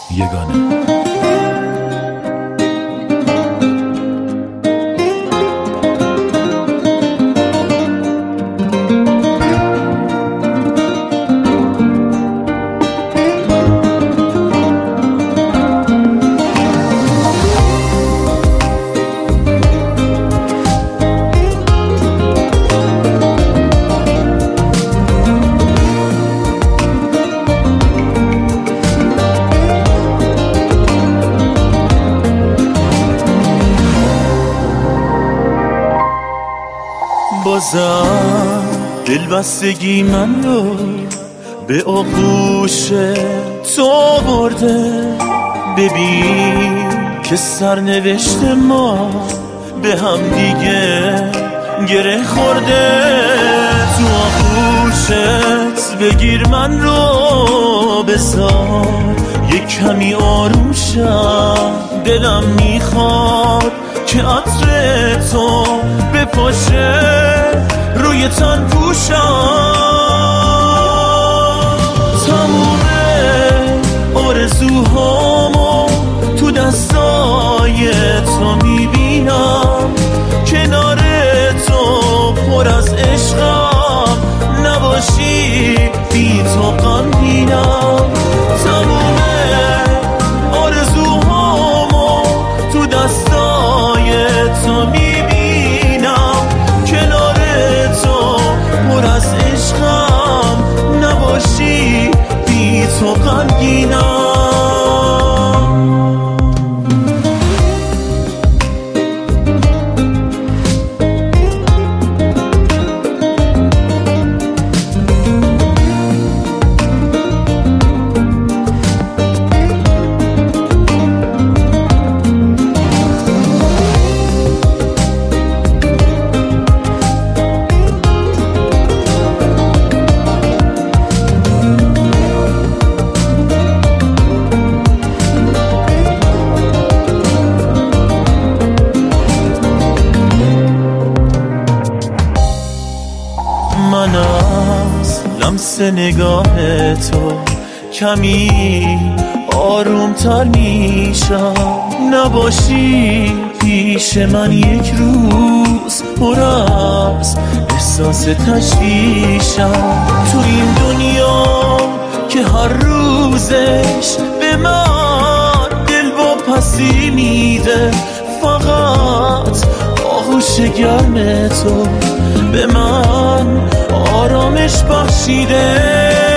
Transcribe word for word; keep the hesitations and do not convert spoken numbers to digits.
یگانه. بازم دلبستگی من رو به آغوش تو برده. ببین که سرنوشت ما به هم دیگه گره خورده. تو آغوشت بگیر من رو، بذار یک کمی آروم شم. دلم میخواد که عطر تو بپاشه روی تن پوشم. تموم آرزوهامو تو دستای تو میبینم. کنار تو پر از عشقم، نباشی بی تو غمگینم. تموم آرزوهامو تو دستای تو میبینم. کنار تو پر از عشقم، نباشی بی تو غمگینم. من از لمس نگاه تو کمی آروم تر میشم. نباشی پیش من یک روز، پر از احساس تشویشم. تو این دنیا که هر روزش به من دل واپسی میده. فقط آغوش گرم تو به من آرامش بخشیده.